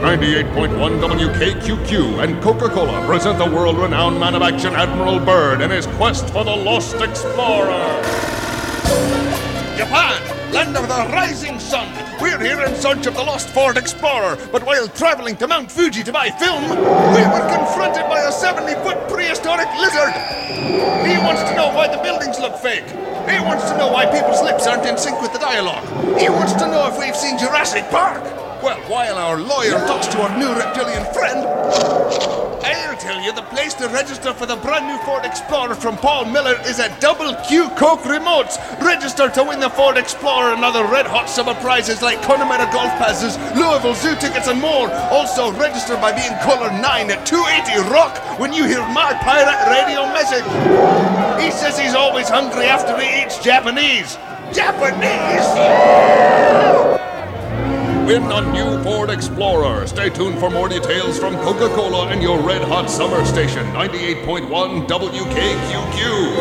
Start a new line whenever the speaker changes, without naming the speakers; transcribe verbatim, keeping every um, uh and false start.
ninety-eight point one W K Q Q and Coca-Cola present the world-renowned man of action Admiral Byrd and his quest for the Lost Explorer.
Japan, land of the rising sun. We're here in search of the lost Ford Explorer, but while traveling to Mount Fuji to buy film, we were confronted by a seventy-foot prehistoric lizard. He wants to know why the buildings look fake. He wants to know why people's lips aren't in sync with the dialogue. He wants to know if we've seen Jurassic Park. Well, while our lawyer talks to our new reptilian friend, I'll tell you the place to register for the brand new Ford Explorer from Paul Miller is at Double Q Coke Remotes. Register to win the Ford Explorer and other red-hot summer prizes like Connemara golf passes, Louisville Zoo tickets and more. Also, register by being caller nine at two eighty Rock when you hear my pirate radio message. He says he's always hungry after he eats Japanese. Japanese!
Win a new Ford Explorer. Stay tuned for more details from Coca-Cola and your red-hot summer station, ninety-eight point one W K Q Q.